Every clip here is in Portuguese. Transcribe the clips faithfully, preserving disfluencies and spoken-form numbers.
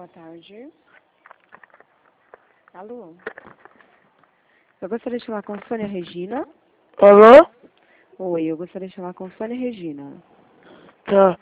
Boa tarde. Alô? Eu gostaria de falar com Sônia Regina. Alô? Oi, eu gostaria de falar com Sônia Regina. Tá.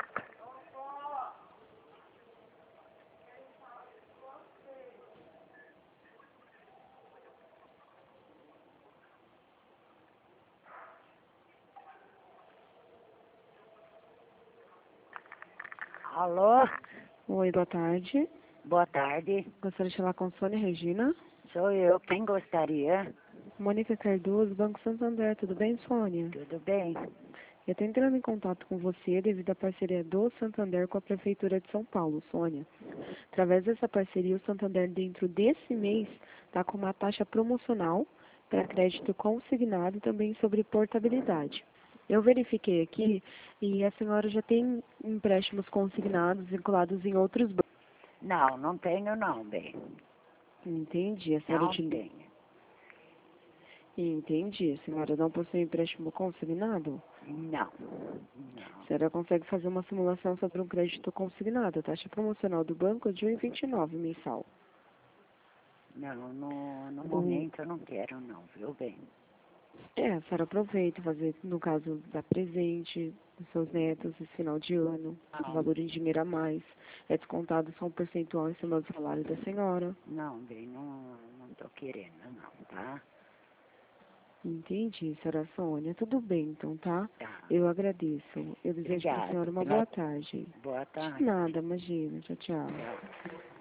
Alô? Oi, boa tarde. Boa tarde. Gostaria de falar com Sônia Regina. Sou eu. Quem gostaria? Mônica Cardoso, Banco Santander. Tudo bem, Sônia? Tudo bem? Eu estou entrando em contato com você devido à parceria do Santander com a Prefeitura de São Paulo, Sônia. Através dessa parceria, o Santander, dentro desse mês, está com uma taxa promocional para crédito consignado e também sobre portabilidade. Eu verifiquei aqui e a senhora já tem empréstimos consignados vinculados em outros bancos. Não, não tenho não, bem. Entendi. A senhora Não utiliza... tenho. Entendi. A senhora não possui empréstimo consignado? Não. A senhora consegue fazer uma simulação sobre um crédito consignado. A taxa promocional do banco é de um vírgula vinte e nove mensal. Não, no, no Hum. momento eu não quero não, viu, bem? É, a senhora aproveita fazer, no caso, dar presente dos seus netos esse final de ano, Não. valor em dinheiro a mais. É descontado só um percentual em cima do salário da senhora. Não, bem, não, não tô querendo não, tá? Entendi, senhora Sônia. Tudo bem, então, tá? Tá. Eu agradeço. Eu desejo para a Obrigada. senhora uma boa tarde. Boa De tarde. nada, imagina. Tchau, tchau. Tchau.